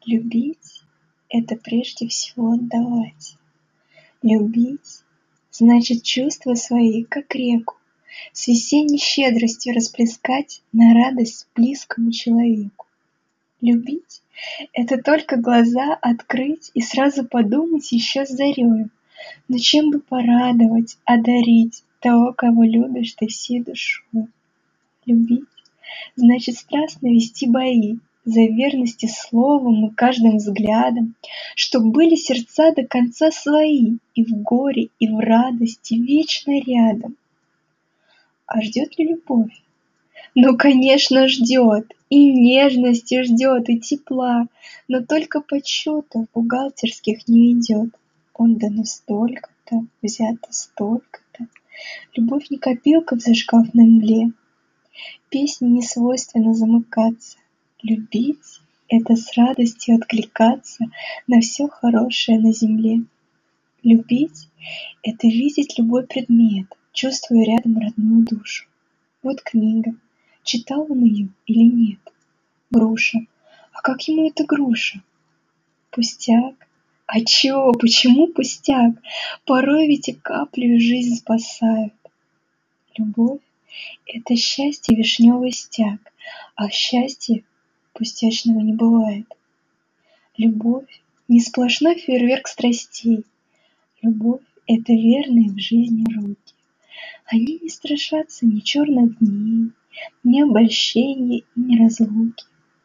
Любить — это прежде всего отдавать. Любить — значит чувства свои, как реку, с весенней щедростью расплескать на радость близкому человеку. Любить — это только глаза открыть и сразу подумать еще с зарею, но чем бы порадовать, одарить того, кого любишь ты всей душой. Любить — значит страстно вести бои за верность и словом, и каждым взглядом, чтоб были сердца до конца свои, и в горе, и в радости вечно рядом. А ждет ли любовь? Ну, конечно, ждет, и нежности ждет, и тепла, но только подсчетов бухгалтерских не ведет. Отдано столько-то, взято столько-то. Любовь не копилка в зашкафной мгле. Песне не свойственно замыкаться. Любить — это с радостью откликаться на все хорошее на земле. Любить — это видеть любой предмет, чувствуя рядом родную душу. Вот книга. Читал он ее или нет? Груша. А как ему эта груша? Пустяк. А чё, почему пустяк? Порой ведь и каплю жизнь спасают. Любовь — это счастье вишневый стяг, а счастья пустячного не бывает. Любовь — не сплошной фейерверк страстей. Любовь — это верные в жизни руки. Они не страшатся ни черных дней, ни обольщения и ни разлуки.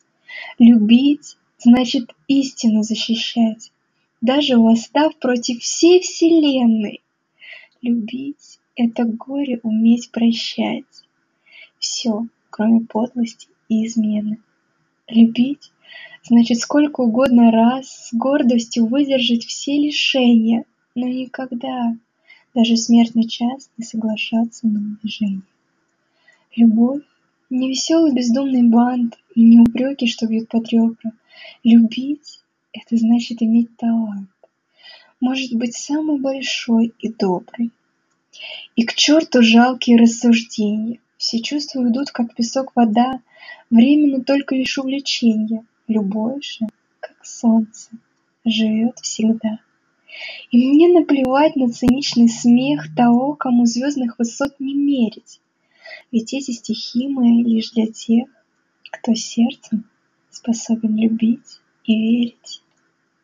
Любить — значит истину защищать, даже восстав против всей вселенной. Любить — это горе уметь прощать. Все, кроме подлости и измены. Любить — значит сколько угодно раз с гордостью выдержать все лишения, но никогда, даже в смертный час, не соглашаться на унижение. Любовь — не веселый бездумный бант и не упреки, что бьют под ребра. Любить — это значит иметь талант, может быть самый большой и добрый. И к черту жалкие рассуждения. Все чувства уйдут, как песок вода, временно только лишь увлеченья. Любовь же, как солнце, живет всегда. И мне наплевать на циничный смех того, кому звездных высот не мерить. Ведь эти стихи мои лишь для тех, кто сердцем способен любить и верить.